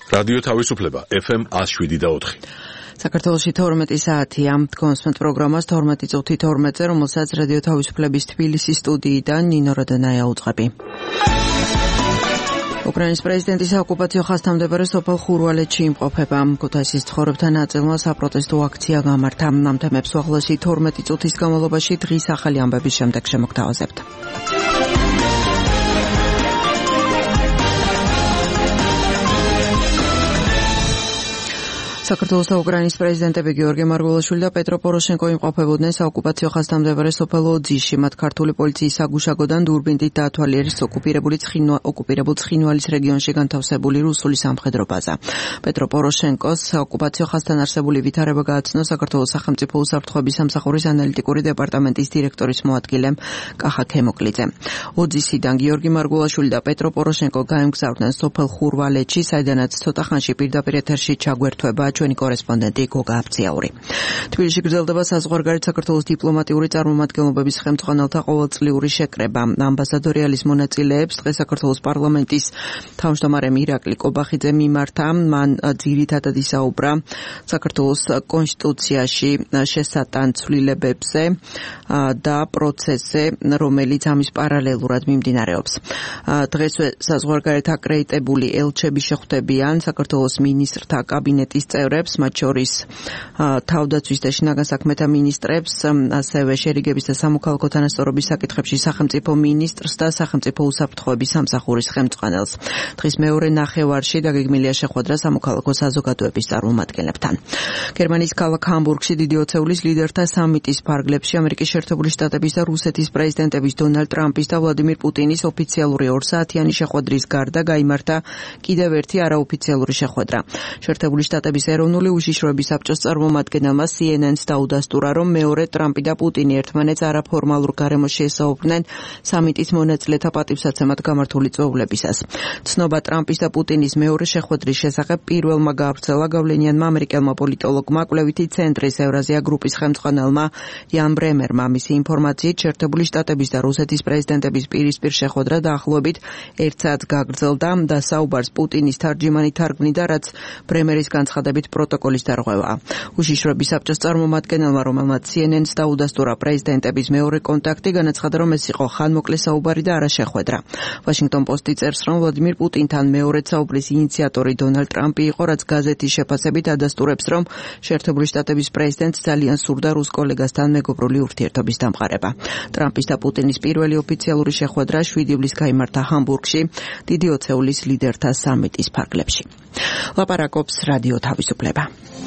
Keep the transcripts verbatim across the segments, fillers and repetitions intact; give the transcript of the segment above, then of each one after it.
რადიო თავისუფლება ეფ ემ ათს შვიდი და ოთხი. საქართველოში თორმეტი საათია. თქვენს პროგრამას თორმეტი წუთი თორმეტზე, რომელსაც რადიო თავისუფლების თბილისის სტუდიიდან ნინო როდონაია უძღვები. უკრაინის პრეზიდენტის ოკუპაციო ხაზთამდებარე სოფელ ხურვალეთში იმყოფება. ქუთაისის მცხოვრებთა ნაწილმა საპროტესტო აქცია გამართა. ამ თემებს უახლოესი თორმეტი წუთის განმავლობაში დღის ახალი ამბების შემდეგ შემოგთავაზებთ. საქართველოს და უკრაინის პრეზიდენტები გიორგი მარგველაშვილი და პეტრო პოროშენკო იმყოფებოდნენ საოკუპაციო ხაზთამდებარე სოფელ ოძიში. მათ ქართული პოლიციის საგუშაგოდან დურბინით დაათვალიერეს ოკუპირებული ცხინვა ოკუპირებულ ცხინვალის რეგიონში განთავსებული რუსული სამხედრო ბაზა. პეტრო პოროშენკოს ოკუპაციო ხაზთან არსებული ვითარება გააცნო საქართველოს სახელმწიფო უსაფრთხოების სამსახურის ანალიტიკური დეპარტამენტის დირექტორის მოადგილემ კახა ქემოკლიძემ. ოძისიდან გიორგი მარგველაშვილი და პეტრო პოროშენკო გაემგზავრნენ სოფელ ხურვალეთში, საიდანაც ცოტა ხანში პირდაპირ ეთერში ჩაგვერთვება ჩვენი კორესპონდენტი გოგა აბციაური. თბილისში გრძელდება საზღვარგარეთ საქართველოს დიპლომატიური წარმომადგენლობების ხელმძღვანელთა ყოველწლიური შეკრება. ამბასადორი ალის მონაწილეებს დღეს საქართველოს პარლამენტის თავმჯდომარე ირაკლი კობახიძე მიმართა. მან ძირითადად ისაუბრა საქართველოს კონსტიტუციაში შესატან ცვლილებებზე და პროცესზე, რომელიც ამის პარალელურად მიმდინარეობს. დღესვე საზღვარგარეთ აკრედიტებული ელჩები შეხვდებიან საქართველოს მინისტრთა კაბინეტის წევრებს, მათ შორის თავდაცვის და შინაგან საქმეთა მინისტრებს, ასევე შერიგების და სამოქალაქო თანასწორობის საკითხებში სახელმწიფო მინისტრს და სახელმწიფო უსაფრთხოების სამსახურის ხელმძღვანელს. დღის მეორე ნახევარში დაგეგმილია შეხვედრა სამოქალაქო საზოგადოების წარმომადგენლებთან. გერმანიის ქალაქ ჰამბურგში დიდი ოცეულის ლიდერთა სამიტის ფარგლებში ამერიკის შეერთებული შტატების და რუსეთის პრეზიდენტების დონალდ ტრამპის და ვლადიმირ პუტინის ოფიციალური ორსაათიანი შეხვედრის გარდა გაიმართა კიდევ ერთი არაოფიციალური შეხვედრა. შეერთებული შტატების ეროვნული უშიშროების საბჭოს წარმომადგენელმა სი ენ ენს დაუდასტურა, რომ მეორე ტრამპი და პუტინი ერთმანეთს არაფორმალურ გარემოში ესაუბრნენ სამიტის მონაწილეთა პატივსაცემად გამართული წვეულებისას. ცნობა ტრამპის და პუტინის მეორე შეხვედრის შესახებ პირველმა გაავრცელა გავლენიანმა ამერიკელმა პოლიტოლოგმა, კვლევითი ცენტრის ევრაზია გრუპის ხელმძღვანელმა იან ბრემერმა. მისი ინფორმაციით, შეერთებული შტატების და რუსეთის პრეზიდენტების პირისპირ შეხვედრა დაახლოებით ერთ საათს გაგრძელდა და საუბარს პუტინის თარჯიმანი თარგმნიდა, რაც ბრემერის განცხადებით პროტოკოლის დარღვევაა. უშიშროების საბჭოს წარმომადგენელმა, რომელმაც სი ენ ენს დაუდასტურა პრეზიდენტების მეორე კონტაქტი, განაცხადა, რომ ეს იყო ხანმოკლე საუბარი და არა შეხვედრა. ვაშინგტონ პოსტი წერს, რომ ვლადიმირ პუტინთან მეორედ საუბრის ინიციატორი დონალდ ტრამპი იყო, რაც გაზეთის შეფასებით ადასტურებს, რომ შეერთებული შტატების პრეზიდენტს ძალიან სურდა რუს კოლეგასთან მეგობრული ურთიერთობის დამყარება. ტრამპის და პუტინის პირველი ოფიციალური შეხვედრა შვიდი ივლისს გაიმართა ჰამბურგში, დიდი ოცეულის ლიდერთა სამიტის ფარგლებში. ლაპარაკობს რადიო თავისუფლება.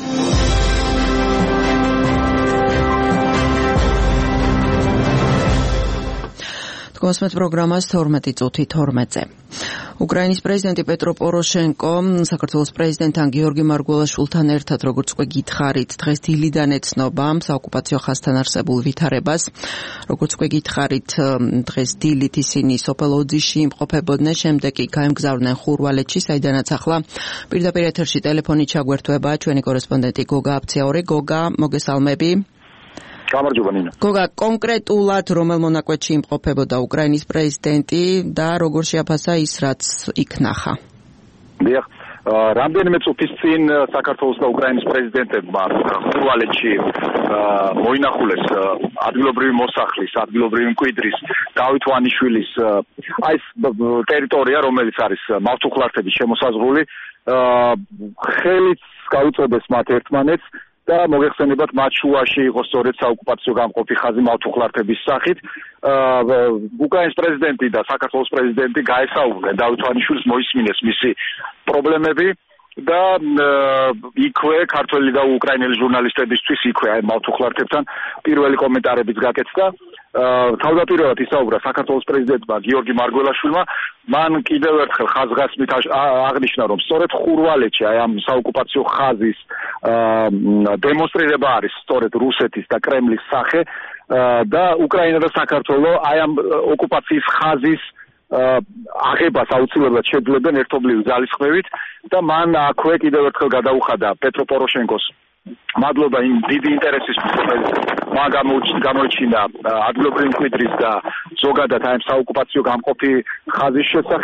მოსმეთ პროგრამას თორმეტი წუთი თორმეტზე. უკრაინის პრეზიდენტი პეტრო პოროშენკო საქართველოს პრეზიდენტთან გიორგი მარგველაშვილთან ერთად, როგორც უკვე გითხარით, დღეს დილიდან ეცნობა საოკუპაციო ხაზთან არსებულ ვითარებას. როგორც უკვე გითხარით, დღეს დილით ისინი სოფელ ოძიში იმყოფებოდნენ, შემდეგ კი გაემგზავრნენ ხურვალეთში, საიდანაც ახლა პირდაპირ ეთერში ტელეფონით ჩაგვერთვება ჩვენი კორესპონდენტი გოგა აბციაური. გოგა, მოგესალმები. გამარჯობა ნინო. გოგა, კონკრეტულად რომელ მონაკვეთში იმყოფებოდა უკრაინის პრეზიდენტი და როგორ შეაფასა ის, რაც იქ ნახა? დიახ, რამდენიმე წუთის წინ საქართველოს და უკრაინის პრეზიდენტებმა ხურვალეთში მოინახულეს ადგილობრივი მოსახლის, ადგილობრივი მკვიდრის დავით ვანიშვილის აი ეს ტერიტორია, რომელიც არის მავთუხლართების შემოსაზღვრული, ხელით გაუწოდეს მათ ერთმანეთს და მოგეხსენებათ, მათ შუაში იყო სწორედ საოკუპაციო გამყოფი ხაზი მავთუხლართების სახით. უკრაინის პრეზიდენტი და საქართველოს პრეზიდენტი გაესაუბრნენ დავით ვანიშვილს, მოისმინეს მისი პრობლემები და იქვე ქართველი და უკრაინელი ჟურნალისტებისთვის იქვე აი მავთუხლართებთან პირველი კომენტარებიც გაკეთდა. თავდაპირველად ისაუბრა საქართველოს პრეზიდენტმა გიორგი მარგველაშვილმა, მან კიდევ ერთხელ ხაზგასმით აღნიშნა, რომ სწორედ ხურვალეთში აი ამ საოკუპაციო ხაზის დემონსტრირება არის სწორედ რუსეთის და კრემლის სახე და უკრაინა და საქართველო აი ამ ოკუპაციის ხაზის აღებას აუცილებლად შეძლებენ ერთობლივი ძალისხმევით და მან აქვე კიდევ ერთხელ გადაუხადა პეტრო პოროშენკოს მადლობა იმ დიდი ინტერესისთვის, რომელიც მან გამოიჩინა ადგილობრივი მკვიდრის და ზოგადად აი საოკუპაციო გამყოფი ხაზის შესახებ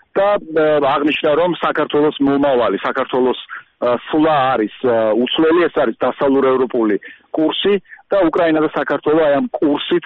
და აღნიშნა რომ საქართველოს მომავალი, საქართველოს სვლა არის უცვლელი, ეს არის დასავლურ ევროპული კურსი და უკრაინა და საქართველო აი ამ კურსით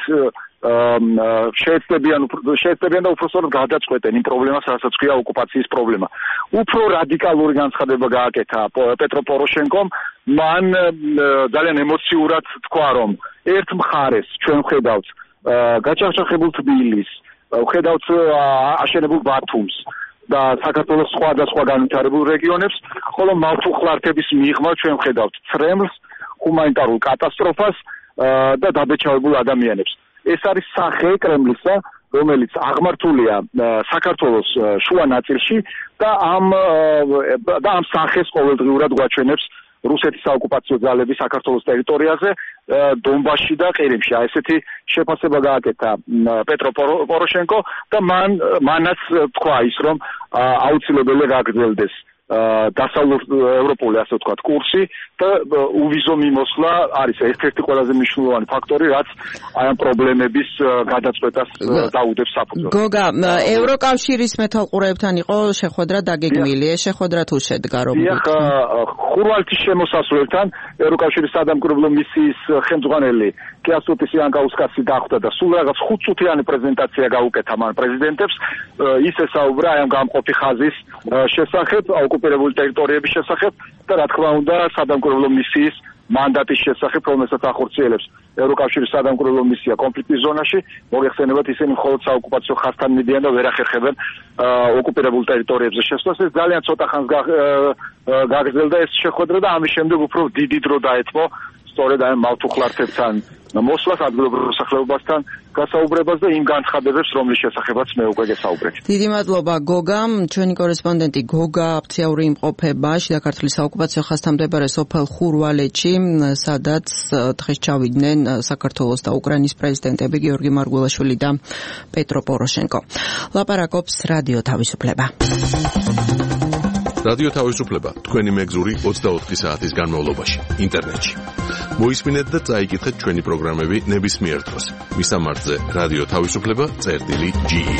შეეცდებიან შეეცდებიან და უბრალოდ გადაწყვეტენ იმ პრობლემას, რასაც ქვია ოკუპაციის პრობლემა. უფრო რადიკალური განცხადება გააკეთა პეტრო პოროშენკომ, მან ძალიან ემოციურად თქვა, რომ ერთ მხარეს ჩვენ ვხედავთ გაჭარჭახებულ თბილის, ვხედავთ აშენებულ ბათუმს და საქართველოს სხვადასხვა განვითარებულ რეგიონებს, ხოლო მავთუხლართების მიღმა ჩვენ ვხედავთ ცრემლს, ჰუმანიტარულ კატასტროფას და დაბეჭავებულ ადამიანებს. ეს არის სახე კრემლისა, რომელიც აღმართულია საქართველოს შუა ნაწილში და ამ და ამ სახეს ყოველდღიურად გვაჩვენებს რუსეთის საოკუპაციო ძალები საქართველოს ტერიტორიაზე, დონბასში და ყირიმში. აი ესეთი შეფასება გააკეთა პეტრო პოროშენკო და მან მანაც თქვა ის, რომ აუცილებელი გაგრძელდეს დასავლურ ევროპული, ასე ვთქვათ, კურსი და უვიზო მიმოსვლა არის ერთ-ერთი ყველაზე მნიშვნელოვანი ფაქტორი, რაც აი ამ პრობლემების გადაწყვეტას დაუდევს საფუძველს. გოგა, ევროკავშირის მეთვალყურეებთან იყო შეხვედრა დაგეგმილი, ეს შეხვედრა თუ შედგა რომ დიახ, ხურვალთის შემოსასვლელთან ევროკავშირის სადამკვირვებლო მისიის ხელმძღვანელი კეასუტის იანკაუსკასი დახვდა და სულ რაღაც ხუთწუთიანი პრეზენტაცია გაუკეთა მან პრეზიდენტებს, ის ესაუბრა აი ამ გამყოფი ხაზის შესახებ, ოკუპირებული ტერიტორიების შესახებ და რა თქმა უნდა სადამკვირვებლო მისიის მანდატის შესახებ, რომელსაც ახორციელებს ევროკავშირის სადამკვირვებლო მისია კონფლიქტის ზონაში. მოგეხსენებათ, ისინი მხოლოდ საოკუპაციო ხაზთან მიდიან და ვერ ახერხებენ ოკუპირებულ ტერიტორიებზე შესვლას. ეს ძალიან ცოტა ხანს გაგრძელდა ეს შეხვედრა და ამის შემდეგ უფრო დიდი დრო დაეთმო სწორედ აი მავთუხლართებთან მოსვლას, ადგილობრივ მოსახლეობასთან გასაუბრებას და იმ განცხადებებს, რომლის შესახებაც მე უკვე გესაუბრეთ. დიდი მადლობა გოგა, ჩვენი კორესპონდენტი გოგა აფციური იმყოფება შიდა ქართლის საოკუპაციო ხაზთან მდებარე სოფელ ხურვალეთში, სადაც დღეს ჩავიდნენ საქართველოს და უკრაინის პრეზიდენტები გიორგი მარგველაშვილი და პეტრო პოროშენკო. ლაპარაკობს რადიო თავისუფლება. რადიო თავისუფლება თქვენი მეგზური ოცდაოთხი საათის განმავლობაში ინტერნეტში. მოისმინეთ და წაიკითხეთ ჩვენი პროგრამები ნებისმიერ დროს. მისამართზე რადიო თავისუფლება წერტილი ჯი ი.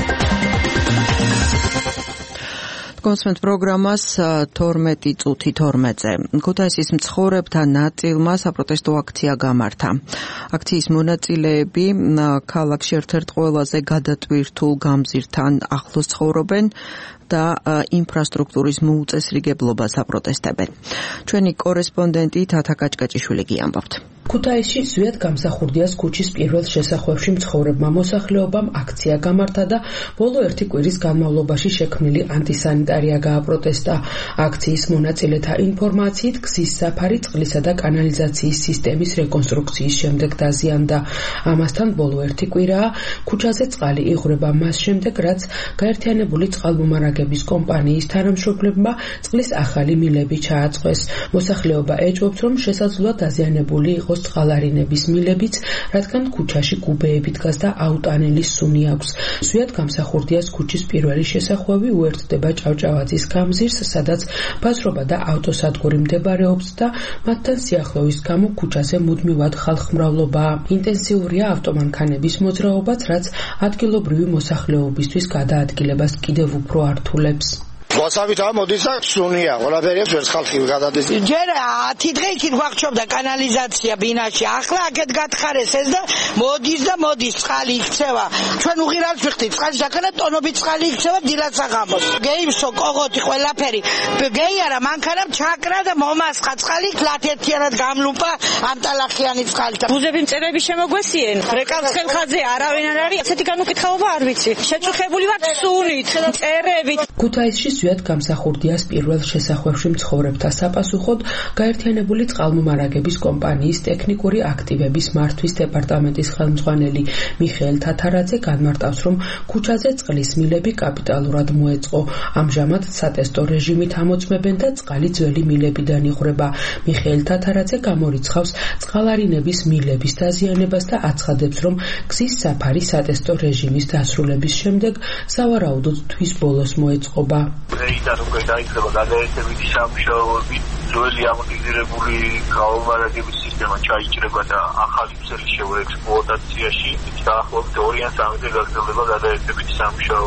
კონსვენთ პროგრამას თორმეტი წუთი თორმეტზე. ქუთაისის მცხოვრებთა ნაწილმა საპროტესტო აქცია გამართა. აქციის მონაწილეები ქალაქში ერთ-ერთ ყველაზე გადატვირთულ გამზირთან ახლოს ცხოვრობენ და ინფრასტრუქტურის მოუწესრიგებლობას აპროტესტებენ. ჩვენი კორესპონდენტი თათა კაჭკაჭიშვილი გიამბობთ. ქუთაისში ზვიად გამსახურდიას ქუჩის პირველ შესახვევში მცხოვრებმა მოსახლეობამ აქცია გამართა და ბოლო ერთი კვირის განმავლობაში შექმნილი ანტისანიტარია გააპროტესტა. აქციის მონაწილეთა ინფორმაციით გზის საფარი წყლისა და კანალიზაციის სისტემის რეკონსტრუქციის შემდეგ დაზიანდა. ამასთან ბოლო ერთი კვირაა ქუჩაზე წყალი იღვრება მას შემდეგ, რაც გაერთიანებული წყალმომარაგების კომპანიის თანამშრომლებმა წყლის ახალი მილები ჩააწყვეს. მოსახლეობა ეჭვობს, რომ შესაძლოა დაზიანებული იყოს წყალარინების მილებიც, რადგან ქუჩაში კუბეები დგას და აუტანილის სუნი აქვს. ზვიად გამსახურდიას ქუჩის პირველი შესახვევი უერთდება ჭავჭავაძის გამზირს, სადაც ბაზრობა და ავტოსადგური მდებარეობს და მათთან სიახლოვის გამო ქუჩაზე მუდმივად ხალხმრავლობაა. ინტენსიურია ავტომანქანების მოძრაობაც, რაც ადგილობრივი მოსახლეობისთვის გადაადგილებას კიდევ უფრო ართულებს. ვასაბითა მოდის და სუნია, ყველაფერი ეს ხალხი გადადის. ჯერ ათი დღე იქით გვახჩობდა კანალიზაცია ბინაში. ახლა აქეთ გათხარეს ეს და მოდის და მოდის წყალი იქცევა. ჩვენ უღირავს ვიხდით წყალი საკანა ტონობით წყალი იქცევა დილასაღამოს. გეიმსო კოღოთი ყველაფერი. გეი არა მანქანამ ჩაკრა და მომასხა წყალი კლათ ერთიანად გამლუპა ამტალახიანი წყალი. ბუზები მწერები შემოგვესიენ. რეკავს ხელხაძე არავინ არ არის. ასეთი განუკითხაობა არ ვიცი. შეწუხებული ვარ სუნით, მწერებით. ქუთაისში ზვიად გამსახურდიას პირველ შესახვევში მცხოვრებთა საპასუხოდ გაერთიანებული წყალმომარაგების კომპანიის ტექნიკური აქტივების მართვის დეპარტამენტის ხელმძღვანელი მიხეილ თათარაძე განმარტავს, რომ ქუჩაზე წყლის მილები კაპიტალურად მოეწყო. ამჟამად სატესტო რეჟიმით ამოწმებენ და წყალი ძველი მილებიდან იღვრება. მიხეილ თათარაძე გამორიცხავს წყალარინების მილების დაზიანებას და აცხადებს, რომ გზის საფარი სატესტო რეჟიმის დასრულების შემდეგ სავარაუდოდ თვის ბოლოს მოეწყობა. დღეიდან უკვე დაიწყება გადაერთებითი სამუშაოები, ძველი ამორტიზირებული გაუმარაგების სისტემა ჩაიჭრება და ახალი ქსელი შევა ექსპლუატაციაში. დაახლოებით ორი ან სამი დღე გაგრძელდება გადაერთებითი სამუშაოები.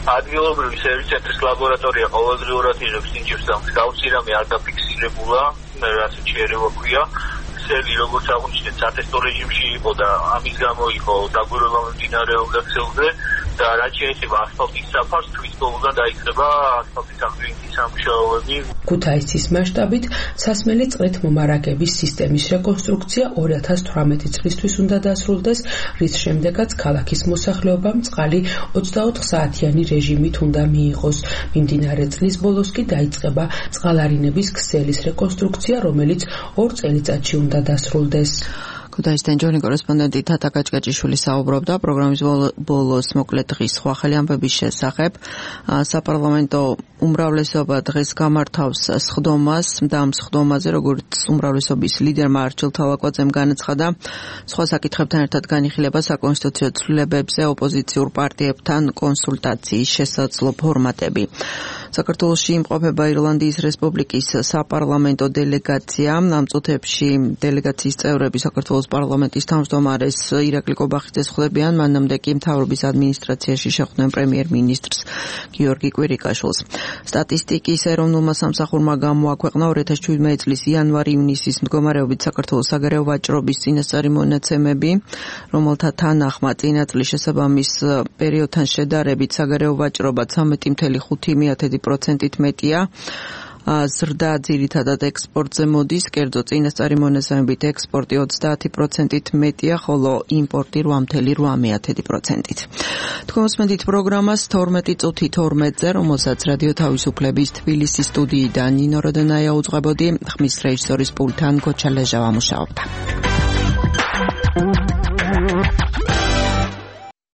ადგილობრივი სერვის ცენტრის ლაბორატორია ყოველდღიურად იღებს ნიჭებს და მსგავსი რამე არ დაფიქსირებულა, რასაც შეიძლება ქვია. სელი როგორც აღნიშნეთ, სატესტო რეჟიმში იყო და ამის გამო იყო დაგვირვება მიმდინარეობდა ქსელზე და რაც შეეხება ასფალტის საფარს, თვის ბოლოდან დაიწყება ასფალტის აღდგენის სამუშაოები. ქუთაისის მასშტაბით სასმელი წყლით მომარაგების სისტემის რეკონსტრუქცია ორი ათას თვრამეტი წლისთვის უნდა დასრულდეს, რის შემდეგაც ქალაქის მოსახლეობამ წყალი ოცდაოთხ საათიანი რეჟიმით უნდა მიიღოს. მიმდინარე წლის ბოლოს კი დაიწყება წყალარინების ქსელის რეკონსტრუქცია, რომელიც ორ წელიწადში უნდა დასრულდეს. ქუთაისთან ჯონი კორესპონდენტი თათა კაჭკაჭიშვილი საუბრობდა პროგრამის ბოლოს მოკლედ დღის სხვა ხელი ამბების შესახებ. საპარლამენტო უმრავლესობა დღეს გამართავს სხდომას და ამ სხდომაზე, როგორც უმრავლესობის ლიდერმა არჩილ თალაკვაძემ განაცხადა, სხვა საკითხებთან ერთად განიხილება საკონსტიტუციო ცვლილებებზე ოპოზიციურ პარტიებთან კონსულტაციის შესაძლო ფორმატები. საქართველოში იმყოფება ირლანდიის რესპუბლიკის საპარლამენტო დელეგაცია. ამ წუთებში დელეგაციის წევრები საქართველოს პარლამენტის თავმჯდომარეს ირაკლი კობახიძეს ხვდებიან, მანამდე კი მთავრობის ადმინისტრაციაში შეხვდნენ პრემიერ-მინისტრს გიორგი კვირიკაშვილს. სტატისტიკის ეროვნულმა სამსახურმა გამოაქვეყნა ორი ათას შვიდმეტი წლის იანვარი-ივნისის მდგომარეობით საქართველოს საგარეო ვაჭრობის წინასწარი მონაცემები, რომელთა თანახმად წინა წლის შესაბამის პერიოდთან შედარებით საგარეო ვაჭრობა ცამეტი წამსული ხუთი პროცენტით მეტია. ზრდა ძირითადად ექსპორტზე მოდის, კერძო წინასწარი მონაცემებით ექსპორტი ოცდაათი პროცენტით მეტია, ხოლო იმპორტი რვა წამსული რვა პროცენტით. თქვენ მოსმენთ პროგრამას თორმეტი წუთი თორმეტზე, რომელსაც რადიო თავისუფლების თბილისის სტუდიიდან ნინო როდენაია უძღვებოდი, ხმის რეჟისორის პულტთან გოჩა ლეჟავა მუშაობდა.